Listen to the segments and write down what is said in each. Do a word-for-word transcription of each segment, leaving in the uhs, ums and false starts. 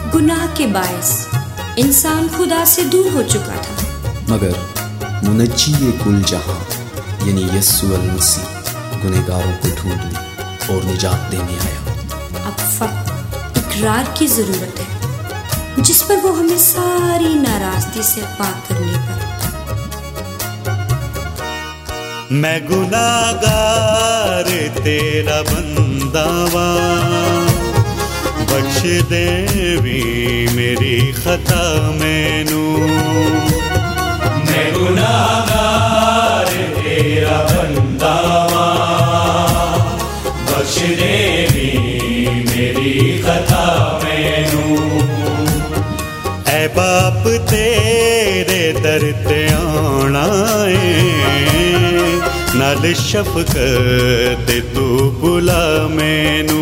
गुनाह के बायस इंसान खुदा से दूर हो चुका था, मगर मुनज्जी ये कुल जहां यानी यस्सु अल मसीह गुनहगारों को ढूंढने और निजात देने आया। अब फक्त इकरार की जरूरत है, जिस पर वो हमें सारी नाराजगी से पाक करने पर। मैं गुनाहगार तेरा बंदावा, बख्श देवी मेरी खता मैनू। मैं गुनाहगार तेरा बंदावा, बख्श देवी मेरी खता मैनू। ऐ बाप तेरे दर ते आना है, नाल शफकत तू बुला मैनू।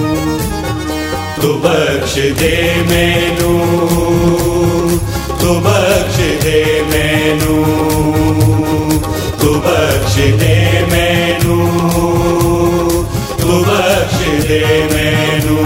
तू बख्श दे मैनू, तू बख्श दे मैनू, तू बख्श दे मैनू, तू बख्श दे मैनू।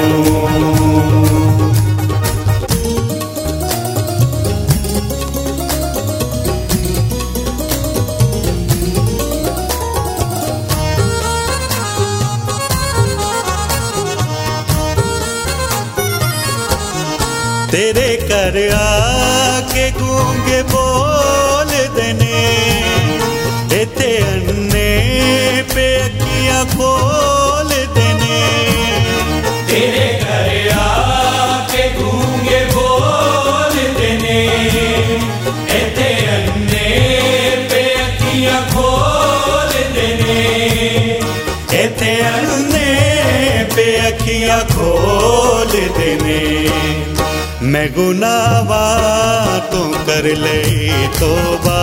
तेरे घर आके गूंगे बोल देने, इत्थे अन्ने पे अखियां खोल देने। तेरे घर आके गूंगे बोल देने, इत्थे अन्ने पे अखियां खोल देने। इत्थे अन्ने पे अखियां खोल देने। मैं गुनाहवा तो कर ले तौबा,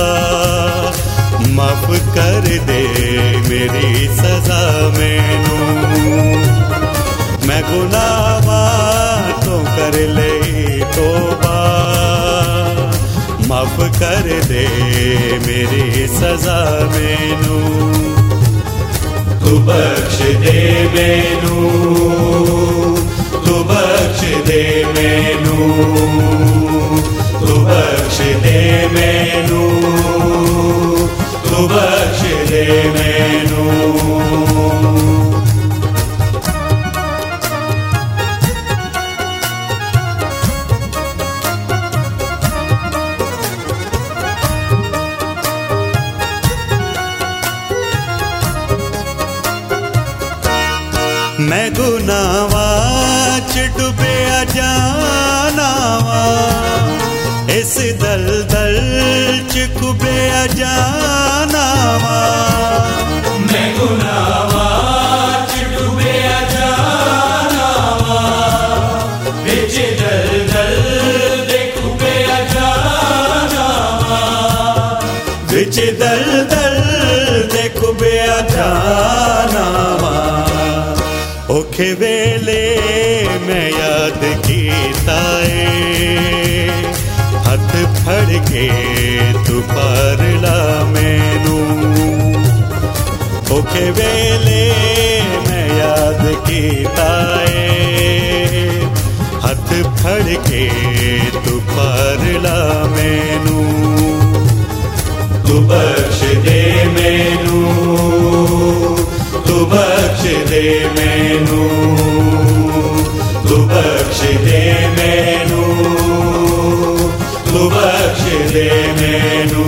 माफ कर दे मेरी सजा मैनू। मैं गुनाहवा तो कर ले तौबा, माफ कर दे मेरी सजा मैनू। तू बख्श दे मैनू, तू बख्श दे मैनू, तू बख्श दे मैनू, तू बख्श दे मैनू। मैं गुनाहवा च डुबिया जानावा, इस दलदल च कुबिया जानावा। मैं गुनाहवा च डुबिया जानावा, विच दलदल दे कुबिया जानावा। विच दलदल दे कुबिया जानावा। औखे वेले मैं याद कीता ए, हथ फड़ के तू पार ला मैनू। औखे वेले मैं याद कीता ए, हथ फड़ के तू पार ला मैनू। तू बख्श दे मैनू, तू बख्श दे मैनू, तू बख्श दे मैनू, तू बख्श दे मैनू।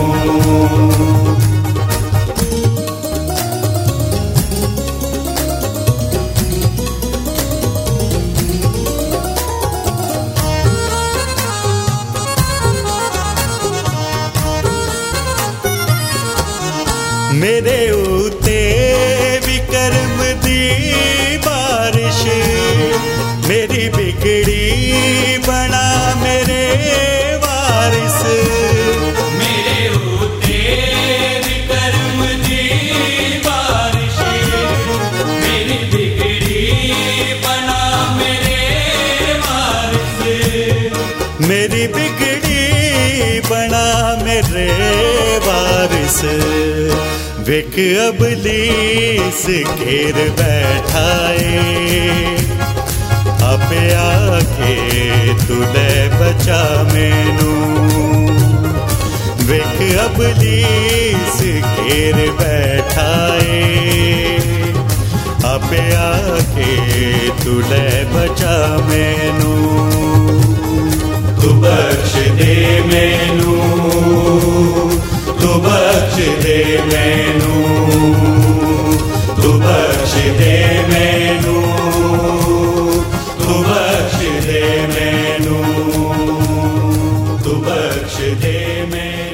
मेरे उते विक्रम दी बारिश, मेरी बिगड़ी बना मेरे वारिस। मेरे उते विक्रम दी बारिश, मेरी बिगड़ी बना मेरे वारिस। मेरी बिगड़ी बना मेरे वारिस। विक अबलीस घेर बैठाए, आपे आके तुले बचा मैनू वेख अबलीस घेर बैठाए आपे आके तुले बचा मैनू तू बख्श दे मैनू तू बख्श दे मैनू तू बख्श दे मैनू तू बख्श दे मैनू तू बख्श दे मैनू